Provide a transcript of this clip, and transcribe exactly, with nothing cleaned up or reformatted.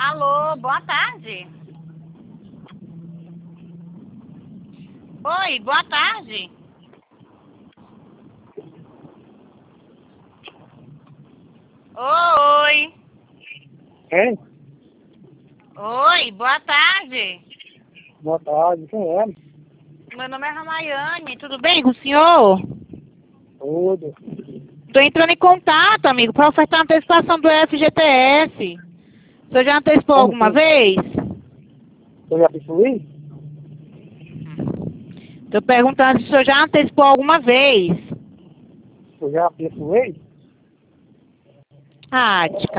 Alô, boa tarde. Oi, boa tarde. Oi. Quem? Oi, boa tarde. Boa tarde, quem é? Meu nome é Ramayane, tudo bem com o senhor? Tudo. Estou entrando em contato, amigo, para ofertar uma antecipação do F G T S. O senhor já antecipou Como alguma que vez? eu já possuí? Estou perguntando se o senhor já antecipou alguma vez. Eu já possuí? Ah, te